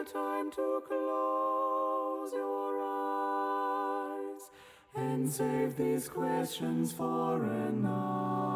time to close your eyes and save these questions for another